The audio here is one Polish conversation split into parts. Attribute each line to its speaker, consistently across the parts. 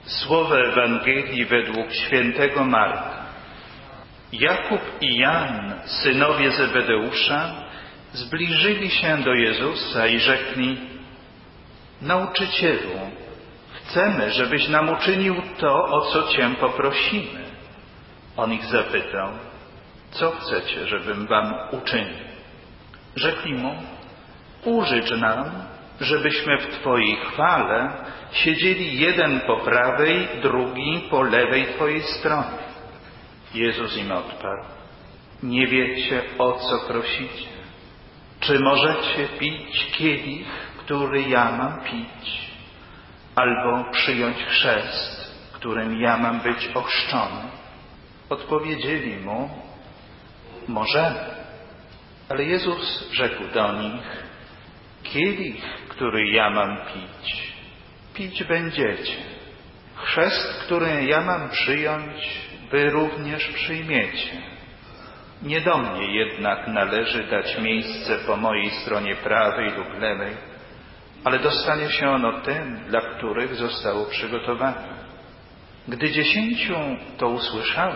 Speaker 1: Słowo Ewangelii według świętego Marka. Jakub i Jan, synowie Zebedeusza, zbliżyli się do Jezusa i rzekli: Nauczycielu, chcemy, żebyś nam uczynił to, o co Cię poprosimy. On ich zapytał: Co chcecie, żebym wam uczynił? Rzekli mu: Użycz nam, żebyśmy w Twojej chwale siedzieli jeden po prawej, drugi po lewej Twojej stronie. Jezus im odparł: Nie wiecie, o co prosicie. Czy możecie pić kielich, który ja mam pić, albo przyjąć chrzest, którym ja mam być ochrzczony? Odpowiedzieli mu: Możemy. Ale Jezus rzekł do nich: Kielich, który ja mam pić, pić będziecie. Chrzest, który ja mam przyjąć, wy również przyjmiecie. Nie do mnie jednak należy dać miejsce po mojej stronie prawej lub lewej, ale dostanie się ono tym, dla których zostało przygotowane. Gdy 10 to usłyszało,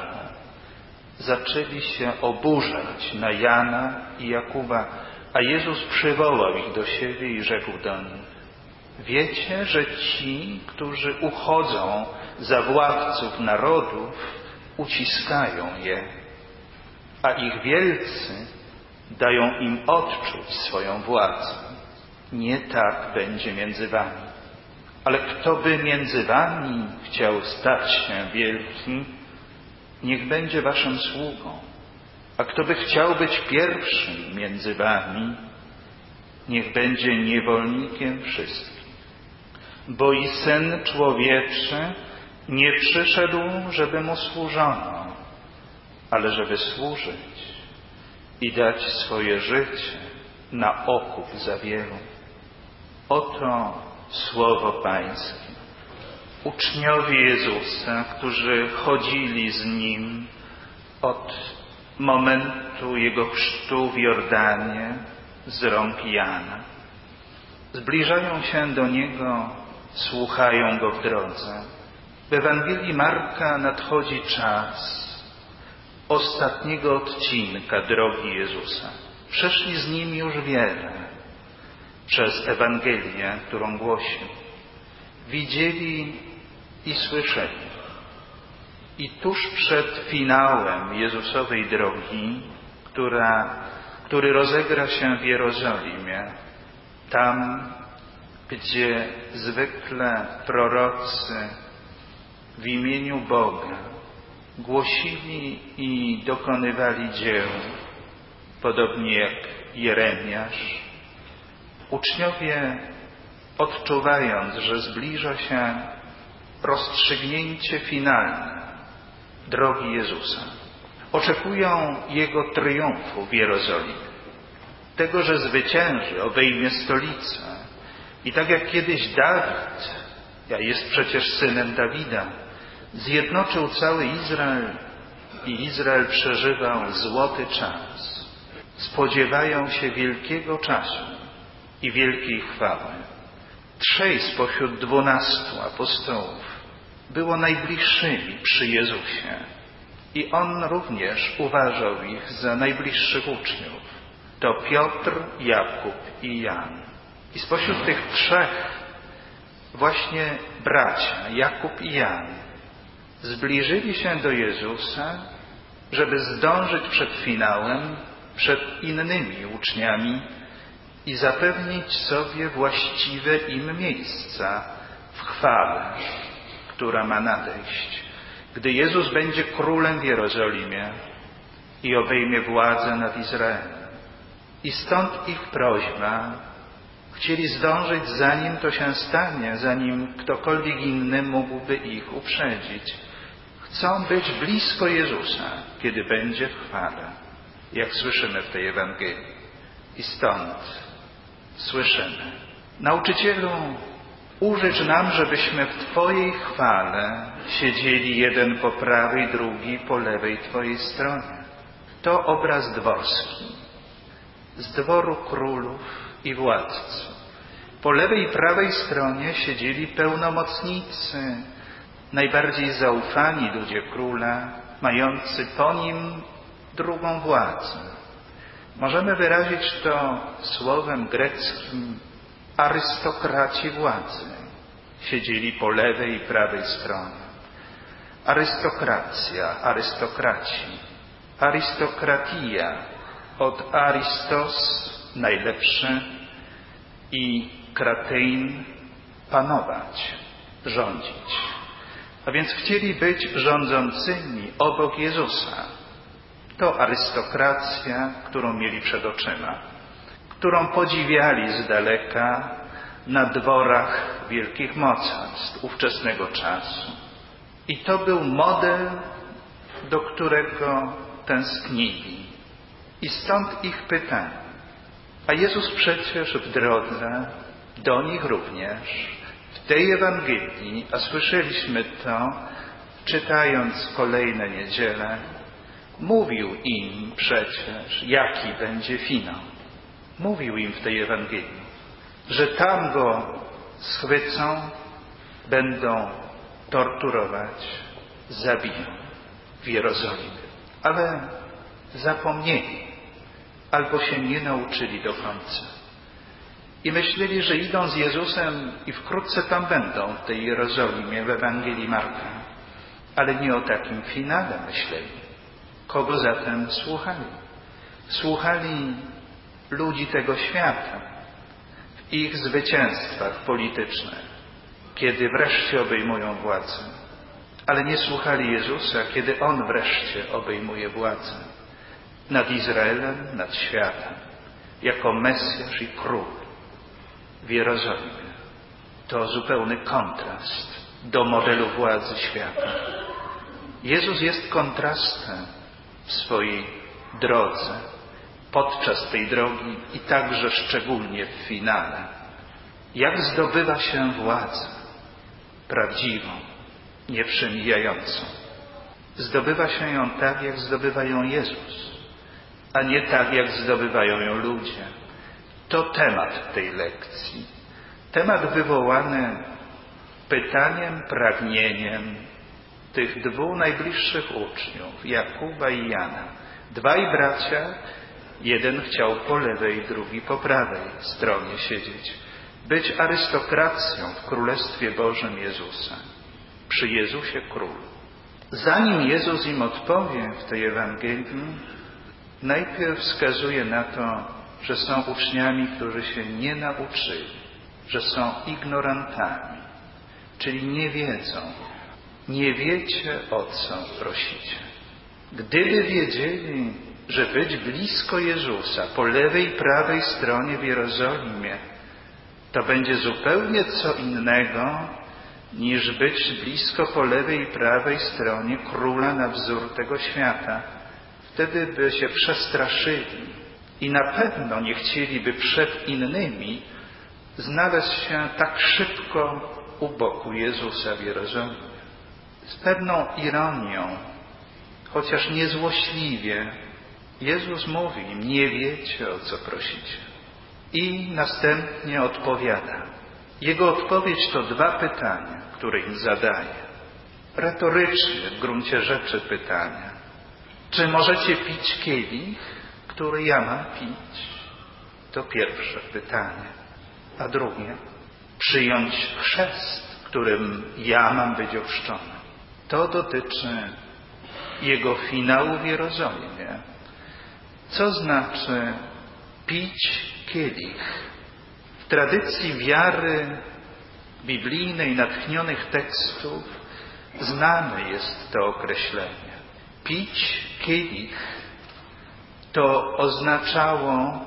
Speaker 1: zaczęli się oburzać na Jana i Jakuba, a Jezus przywołał ich do siebie i rzekł do nich: Wiecie, że ci, którzy uchodzą za władców narodów, uciskają je, a ich wielcy dają im odczuć swoją władzę. Nie tak będzie między wami. Ale kto by między wami chciał stać się wielki, niech będzie waszym sługą. A kto by chciał być pierwszym między wami, niech będzie niewolnikiem wszystkich. Bo i Syn Człowieczy nie przyszedł, żeby mu służono, ale żeby służyć i dać swoje życie na okup za wielu. Oto słowo Pańskie. Uczniowie Jezusa, którzy chodzili z Nim od momentu Jego chrztu w Jordanie z rąk Jana, zbliżają się do Niego, słuchają Go w drodze. W Ewangelii Marka nadchodzi czas ostatniego odcinka drogi Jezusa. Przeszli z Nim już wiele przez Ewangelię, którą głosił. Widzieli i słyszeli. I tuż przed finałem Jezusowej drogi, który rozegra się w Jerozolimie, tam, gdzie zwykle prorocy w imieniu Boga głosili i dokonywali dzieł, podobnie jak Jeremiasz, uczniowie, odczuwając, że zbliża się rozstrzygnięcie finalne drogi Jezusa, oczekują Jego triumfu w Jerozolimie, tego, że zwycięży, obejmie stolicę i tak jak kiedyś Dawid, jest przecież synem Dawida, zjednoczył cały Izrael i Izrael przeżywał złoty czas. Spodziewają się wielkiego czasu i wielkiej chwały. 3 spośród 12 apostołów było najbliższymi przy Jezusie i On również uważał ich za najbliższych uczniów. To Piotr, Jakub i Jan. I spośród tych 3 właśnie bracia, Jakub i Jan, zbliżyli się do Jezusa, żeby zdążyć przed finałem, przed innymi uczniami i zapewnić sobie właściwe im miejsca w chwale, która ma nadejść, gdy Jezus będzie królem w Jerozolimie i obejmie władzę nad Izraelem. I stąd ich prośba. Chcieli zdążyć, zanim to się stanie, zanim ktokolwiek inny mógłby ich uprzedzić. Chcą być blisko Jezusa, kiedy będzie w chwale, jak słyszymy w tej Ewangelii. I stąd słyszymy: Nauczycielu, użycz nam, żebyśmy w Twojej chwale siedzieli jeden po prawej, drugi po lewej Twojej stronie. To obraz dworski, z dworu królów i władców. Po lewej i prawej stronie siedzieli pełnomocnicy najbardziej zaufani ludzie króla, mający po nim drugą władzę. Możemy wyrazić to słowem greckim arystokraci władzy. Siedzieli po lewej i prawej stronie. Arystokracja, arystokraci, arystokratia, od aristos, najlepszy, i kratein, panować, rządzić. A więc chcieli być rządzącymi obok Jezusa. To arystokracja, którą mieli przed oczyma, którą podziwiali z daleka na dworach wielkich mocarstw ówczesnego czasu. I to był model, do którego tęsknili. I stąd ich pytanie. A Jezus przecież w drodze do nich również, w tej Ewangelii, a słyszeliśmy to, czytając kolejne niedziele, mówił im przecież, jaki będzie finał. Mówił im w tej Ewangelii, że tam go schwycą, będą torturować, zabiją w Jerozolimie. Ale zapomnieli, albo się nie nauczyli do końca. I myśleli, że idą z Jezusem i wkrótce tam będą, w tej Jerozolimie, w Ewangelii Marka. Ale nie o takim finale myśleli. Kogo zatem słuchali? Słuchali ludzi tego świata w ich zwycięstwach politycznych, kiedy wreszcie obejmują władzę. Ale nie słuchali Jezusa, kiedy On wreszcie obejmuje władzę nad Izraelem, nad światem, jako Mesjasz i Król w Jerozolimie. To zupełny kontrast do modelu władzy świata. Jezus jest kontrastem w swojej drodze, podczas tej drogi i także szczególnie w finale. Jak zdobywa się władzę prawdziwą, nieprzemijającą? Zdobywa się ją tak, jak zdobywa ją Jezus, a nie tak, jak zdobywają ją ludzie. To temat tej lekcji. Temat wywołany pytaniem, pragnieniem tych dwóch najbliższych uczniów, Jakuba i Jana. Dwaj bracia, jeden chciał po lewej, drugi po prawej stronie siedzieć. Być arystokracją w Królestwie Bożym Jezusa. Przy Jezusie Król. Zanim Jezus im odpowie w tej Ewangelii, najpierw wskazuje na to, że są uczniami, którzy się nie nauczyli, że są ignorantami, czyli nie wiedzą. Nie wiecie, o co prosicie. Gdyby wiedzieli, że być blisko Jezusa po lewej i prawej stronie w Jerozolimie, to będzie zupełnie co innego, niż być blisko po lewej i prawej stronie Króla na wzór tego świata. Wtedy by się przestraszyli i na pewno nie chcieliby przed innymi znaleźć się tak szybko u boku Jezusa w Jerozolimie. Z pewną ironią, chociaż niezłośliwie, Jezus mówi im, nie wiecie, o co prosicie. I następnie odpowiada. Jego odpowiedź to dwa pytania, które im zadaje. Retorycznie w gruncie rzeczy pytania. Czy możecie pić kielich, który ja mam pić? To pierwsze pytanie. A drugie, przyjąć chrzest, którym ja mam być ochrzczony. To dotyczy jego finału w Jerozolimie. Co znaczy pić kielich? W tradycji wiary biblijnej, natchnionych tekstów znane jest to określenie. Pić kielich to oznaczało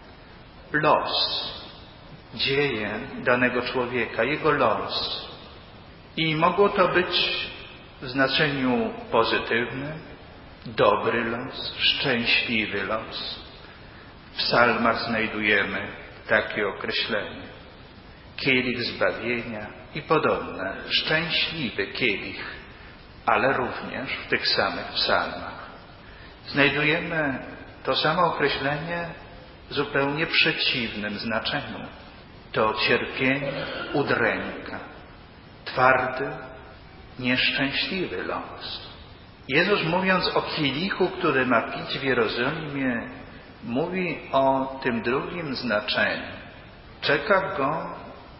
Speaker 1: los, dzieje danego człowieka, jego los. I mogło to być w znaczeniu pozytywnym, dobry los, szczęśliwy los. W psalmach znajdujemy takie określenie. Kielich zbawienia i podobne. Szczęśliwy kielich, ale również w tych samych psalmach. Znajdujemy to samo określenie w zupełnie przeciwnym znaczeniu. To cierpienie, udręka, twardy, nieszczęśliwy los. Jezus, mówiąc o kielichu, który ma pić w Jerozolimie, mówi o tym drugim znaczeniu. Czeka go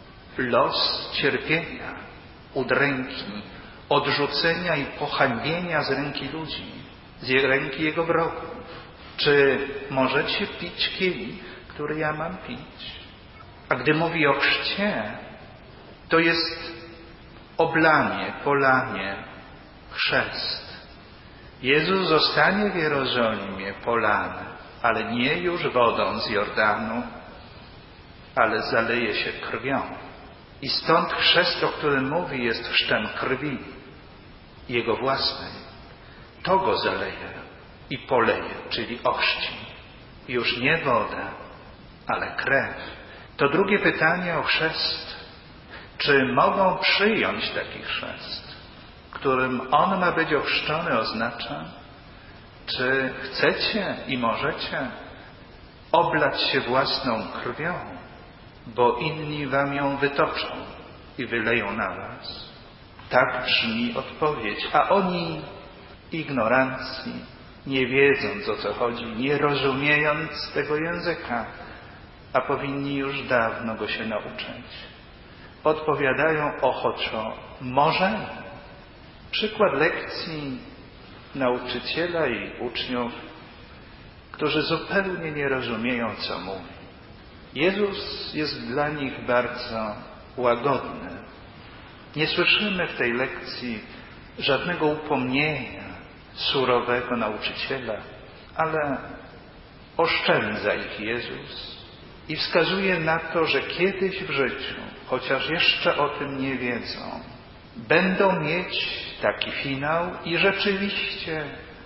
Speaker 1: los cierpienia, udręki, odrzucenia i pohańbienia z ręki ludzi, z ręki jego wrogów. Czy możecie pić kielich, który ja mam pić? A gdy mówi o chrzcie, to jest oblanie, polanie, chrzest. Jezus zostanie w Jerozolimie polany, ale nie już wodą z Jordanu, ale zaleje się krwią. I stąd chrzest, o którym mówi, jest chrztem krwi, jego własnej. To go zaleje i poleje, czyli ochrzci. Już nie woda, ale krew. To drugie pytanie o chrzest. Czy mogą przyjąć taki chrzest, którym on ma być ochrzczony, oznacza, czy chcecie i możecie oblać się własną krwią, bo inni wam ją wytoczą i wyleją na was? Tak brzmi odpowiedź, a oni ignorancji, nie wiedząc, o co chodzi, nie rozumiejąc tego języka, a powinni już dawno go się nauczyć, odpowiadają ochoczo: możemy. Przykład lekcji nauczyciela i uczniów, którzy zupełnie nie rozumieją, co mówi. Jezus jest dla nich bardzo łagodny. Nie słyszymy w tej lekcji żadnego upomnienia surowego nauczyciela, ale oszczędza ich Jezus i wskazuje na to, że kiedyś w życiu, chociaż jeszcze o tym nie wiedzą, będą mieć taki finał i rzeczywiście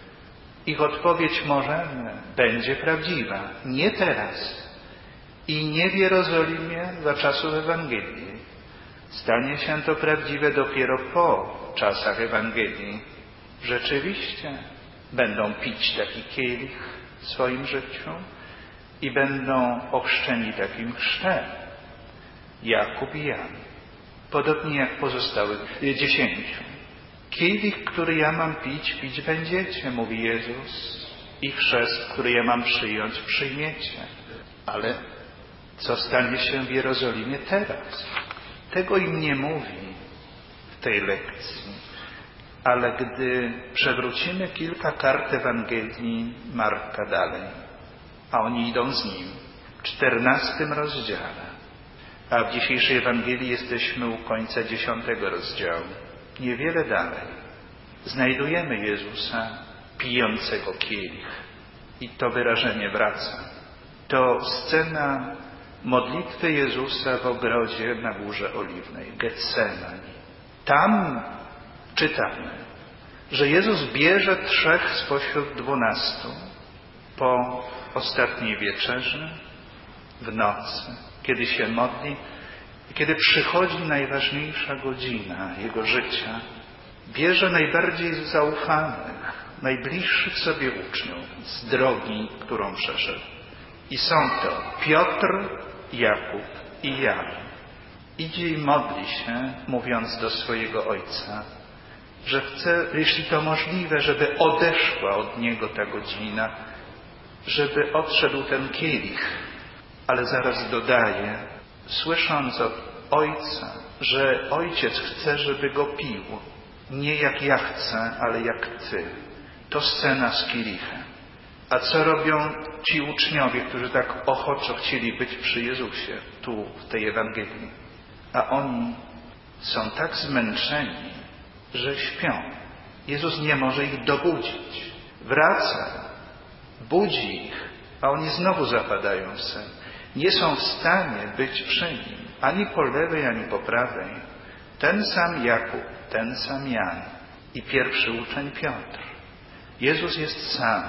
Speaker 1: ich odpowiedź możemy będzie prawdziwa. Nie teraz i nie w Jerozolimie za czasów Ewangelii. Stanie się to prawdziwe dopiero po czasach Ewangelii. Rzeczywiście będą pić taki kielich w swoim życiu i będą ochrzczeni takim chrztem. Jakub i Jan. Podobnie jak pozostałych 10. Kielich, który ja mam pić, pić będziecie, mówi Jezus. I chrzest, który ja mam przyjąć, przyjmiecie. Ale co stanie się w Jerozolimie teraz? Tego im nie mówi w tej lekcji. Ale gdy przewrócimy kilka kart Ewangelii Marka dalej, a oni idą z nim, w 14 rozdziale, a w dzisiejszej Ewangelii jesteśmy u końca 10 rozdziału, niewiele dalej, znajdujemy Jezusa pijącego kielich. I to wyrażenie wraca. To scena modlitwy Jezusa w ogrodzie na Górze Oliwnej, Getsemani. Tam czytamy, że Jezus bierze 3 spośród 12 po ostatniej wieczerzy, w nocy, kiedy się modli i kiedy przychodzi najważniejsza godzina Jego życia. Bierze najbardziej zaufanych, najbliższych sobie uczniów z drogi, którą przeszedł. I są to Piotr, Jakub i Jan. Idzie i modli się, mówiąc do swojego Ojca, że chce, jeśli to możliwe, żeby odeszła od Niego ta godzina, żeby odszedł ten kielich. Ale zaraz dodaje, słysząc od Ojca, że Ojciec chce, żeby go pił. Nie jak ja chcę, ale jak Ty. To scena z kielichem. A co robią ci uczniowie, którzy tak ochoczo chcieli być przy Jezusie, tu w tej Ewangelii? A oni są tak zmęczeni, że śpią. Jezus nie może ich dobudzić. Wraca, budzi ich, a oni znowu zapadają w sen. Nie są w stanie być przy Nim, ani po lewej, ani po prawej. Ten sam Jakub, ten sam Jan i pierwszy uczeń Piotr. Jezus jest sam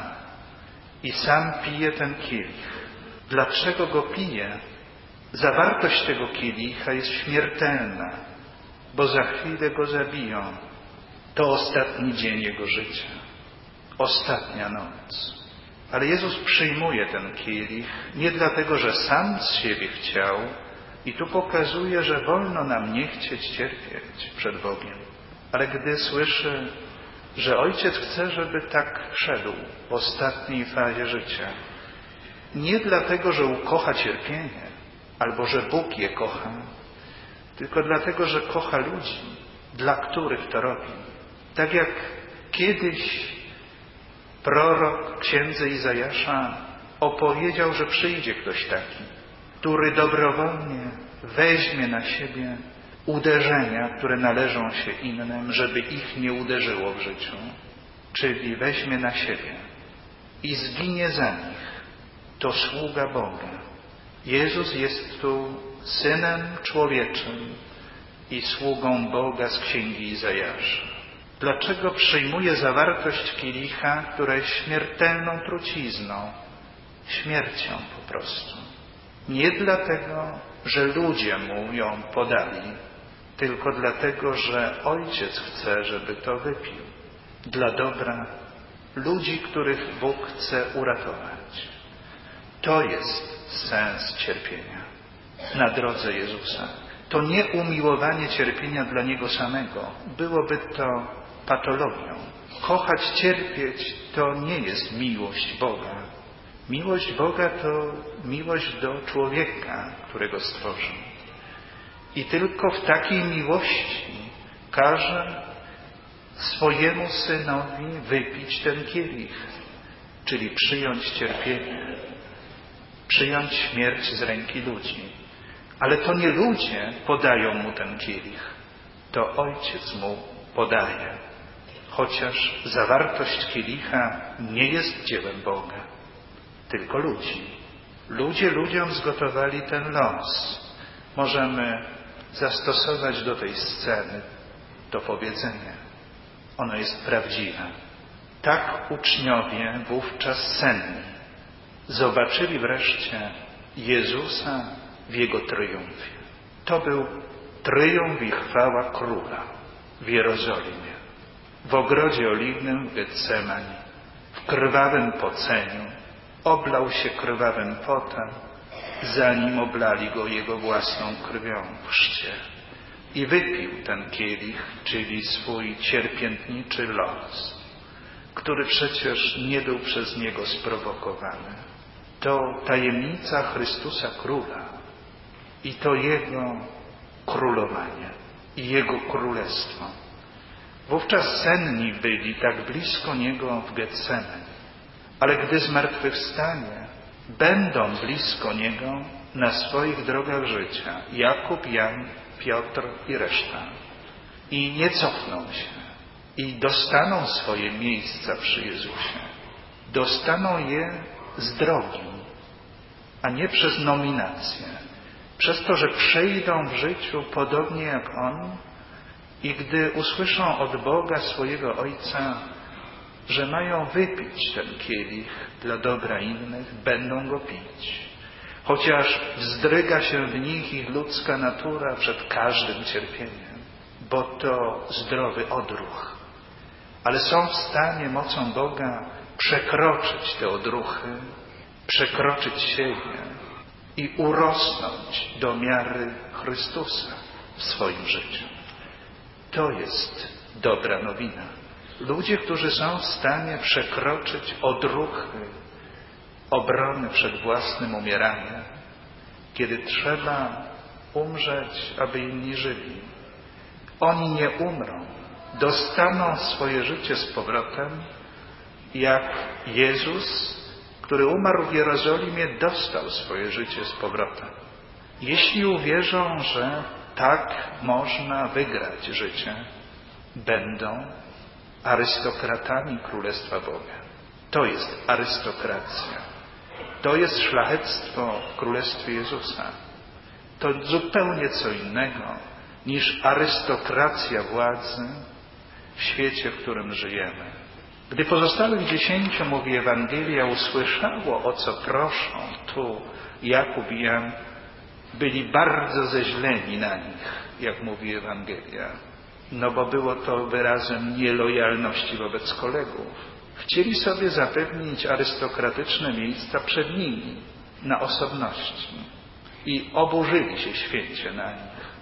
Speaker 1: i sam pije ten kielich. Dlaczego go pije? Zawartość tego kielicha jest śmiertelna, bo za chwilę go zabiją. To ostatni dzień jego życia, ostatnia noc. Ale Jezus przyjmuje ten kielich nie dlatego, że sam z siebie chciał, i tu pokazuje, że wolno nam nie chcieć cierpieć przed Bogiem, Ale gdy słyszy, że Ojciec chce, żeby tak szedł w ostatniej fazie życia, nie dlatego, że ukocha cierpienie, albo że Bóg je kocha, tylko dlatego, że kocha ludzi, dla których to robi. Tak jak kiedyś prorok księdze Izajasza opowiedział, że przyjdzie ktoś taki, który dobrowolnie weźmie na siebie uderzenia, które należą się innym, żeby ich nie uderzyło w życiu. Czyli weźmie na siebie i zginie za nich. To sługa Boga. Jezus jest tu Synem Człowieczym i sługą Boga z księgi Izajasza. Dlaczego przyjmuje zawartość kielicha, która jest śmiertelną trucizną, śmiercią po prostu? Nie dlatego, że ludzie mu ją podali, tylko dlatego, że Ojciec chce, żeby to wypił. Dla dobra ludzi, których Bóg chce uratować. To jest sens cierpienia na drodze Jezusa. To nie umiłowanie cierpienia dla Niego samego. Byłoby to patologią. Kochać, cierpieć to nie jest miłość Boga. Miłość Boga to miłość do człowieka, którego stworzył. I tylko w takiej miłości każe swojemu Synowi wypić ten kielich, czyli przyjąć cierpienie, przyjąć śmierć z ręki ludzi. Ale to nie ludzie podają mu ten kielich, to Ojciec mu podaje. Chociaż zawartość kielicha nie jest dziełem Boga, tylko ludzi. Ludzie ludziom zgotowali ten los. Możemy zastosować do tej sceny to powiedzenie. Ono jest prawdziwe. Tak uczniowie wówczas senni zobaczyli wreszcie Jezusa w Jego triumfie. To był triumf i chwała Króla w Jerozolimie, w ogrodzie oliwnym w Getsemani, w krwawym poceniu. Oblał się krwawym potem, zanim oblali go Jego własną krwią w chrzcie. I wypił ten kielich, czyli swój cierpiętniczy los, który przecież nie był przez Niego sprowokowany. To tajemnica Chrystusa Króla i to Jego królowanie i Jego królestwo. Wówczas senni byli tak blisko Niego w Getsemani, ale gdy zmartwychwstanie, będą blisko Niego na swoich drogach życia Jakub, Jan, Piotr i reszta. I nie cofną się. I dostaną swoje miejsca przy Jezusie. Dostaną je z drogi, a nie przez nominację. Przez to, że przejdą w życiu podobnie jak On i gdy usłyszą od Boga swojego Ojca, że mają wypić ten kielich dla dobra innych, będą go pić. Chociaż wzdryga się w nich ich ludzka natura przed każdym cierpieniem, bo to zdrowy odruch. Ale są w stanie mocą Boga przekroczyć te odruchy, przekroczyć siebie i urosnąć do miary Chrystusa w swoim życiu. To jest dobra nowina. Ludzie, którzy są w stanie przekroczyć odruchy obrony przed własnym umieraniem, kiedy trzeba umrzeć, aby inni żyli. Oni nie umrą, dostaną swoje życie z powrotem, jak Jezus, który umarł w Jerozolimie, dostał swoje życie z powrotem. Jeśli uwierzą, że tak można wygrać życie, będą arystokratami Królestwa Boga. To jest arystokracja. To jest szlachectwo w Królestwie Jezusa. To zupełnie co innego niż arystokracja władzy w świecie, w którym żyjemy. Gdy pozostałych 10, mówi Ewangelia, usłyszało, o co proszą tu Jakub i Jan, byli bardzo zeźleni na nich, jak mówi Ewangelia. No bo było to wyrazem nielojalności wobec kolegów. Chcieli sobie zapewnić arystokratyczne miejsca przed nimi, na osobności. I oburzyli się święcie na nich.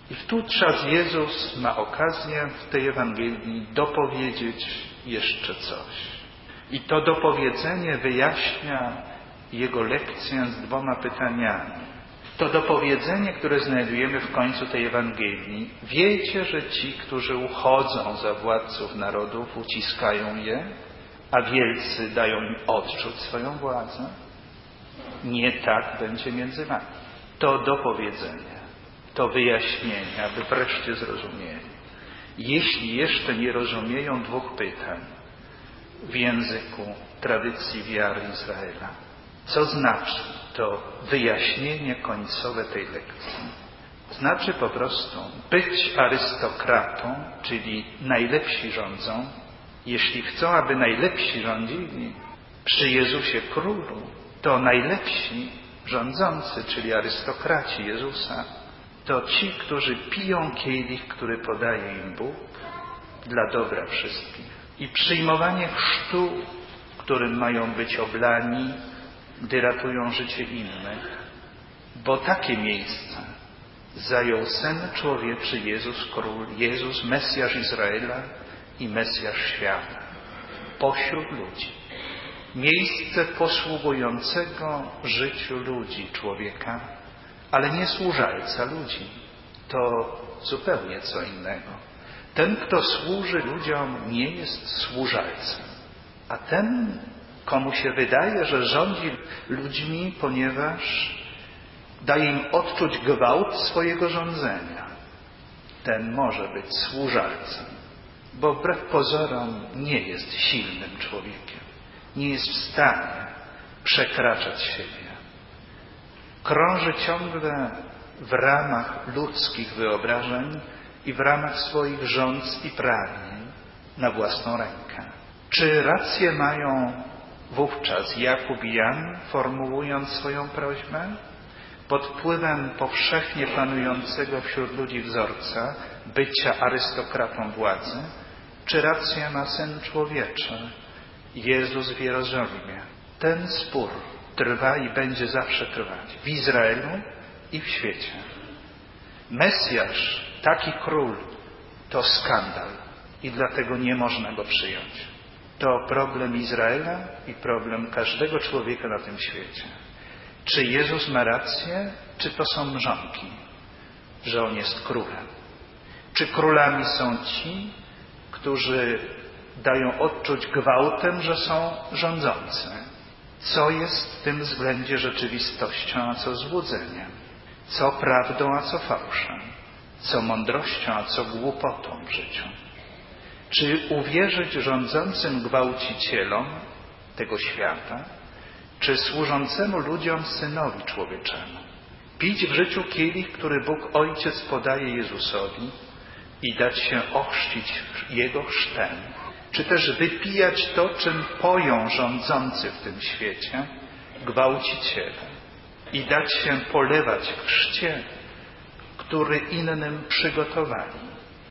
Speaker 1: I wówczas Jezus ma okazję w tej Ewangelii dopowiedzieć jeszcze coś. I to dopowiedzenie wyjaśnia Jego lekcję z 2 pytaniami. To dopowiedzenie, które znajdujemy w końcu tej Ewangelii. Wiecie, że ci, którzy uchodzą za władców narodów, uciskają je, a wielcy dają im odczuć swoją władzę? Nie tak będzie między wami. To dopowiedzenie, to wyjaśnienie, aby wreszcie zrozumieli. Jeśli jeszcze nie rozumieją 2 pytań w języku tradycji wiary Izraela, co znaczy to wyjaśnienie końcowe tej lekcji? Znaczy po prostu być arystokratą, czyli najlepsi rządzą. Jeśli chcą, aby najlepsi rządzili przy Jezusie Królu, to najlepsi rządzący, czyli arystokraci Jezusa, to ci, którzy piją kielich, który podaje im Bóg dla dobra wszystkich. I przyjmowanie chrztu, którym mają być oblani, gdy ratują życie innych. Bo takie miejsce zajął Syn Człowieczy, Jezus Król, Jezus, Mesjasz Izraela i Mesjasz świata. Pośród ludzi. Miejsce posługującego życiu ludzi, człowieka, ale nie służalca ludzi. To zupełnie co innego. Ten, kto służy ludziom, nie jest służalcem. A ten, komu się wydaje, że rządzi ludźmi, ponieważ daje im odczuć gwałt swojego rządzenia, ten może być służalcem, bo wbrew pozorom nie jest silnym człowiekiem. Nie jest w stanie przekraczać siebie. Krąży ciągle w ramach ludzkich wyobrażeń i w ramach swoich rządz i pragnień na własną rękę. Czy rację mają wówczas Jakub i Jan, formułując swoją prośbę? Pod wpływem powszechnie panującego wśród ludzi wzorca bycia arystokratą władzy, czy rację ma Syn Człowieczy, Jezus w Jerozolimie? Ten spór trwa i będzie zawsze trwać w Izraelu i w świecie. Mesjasz, taki król, to skandal i dlatego nie można go przyjąć. To problem Izraela i problem każdego człowieka na tym świecie. Czy Jezus ma rację, czy to są mrzonki, że On jest królem? Czy królami są ci, którzy dają odczuć gwałtem, że są rządzący? Co jest w tym względzie rzeczywistością, a co złudzeniem? Co prawdą, a co fałszem? Co mądrością, a co głupotą w życiu? Czy uwierzyć rządzącym gwałcicielom tego świata, czy służącemu ludziom Synowi Człowieczemu? Pić w życiu kielich, który Bóg Ojciec podaje Jezusowi i dać się ochrzcić Jego chrztem, czy też wypijać to, czym poją rządzący w tym świecie, gwałciciele, i dać się polewać w chrzcie, który innym przygotowali.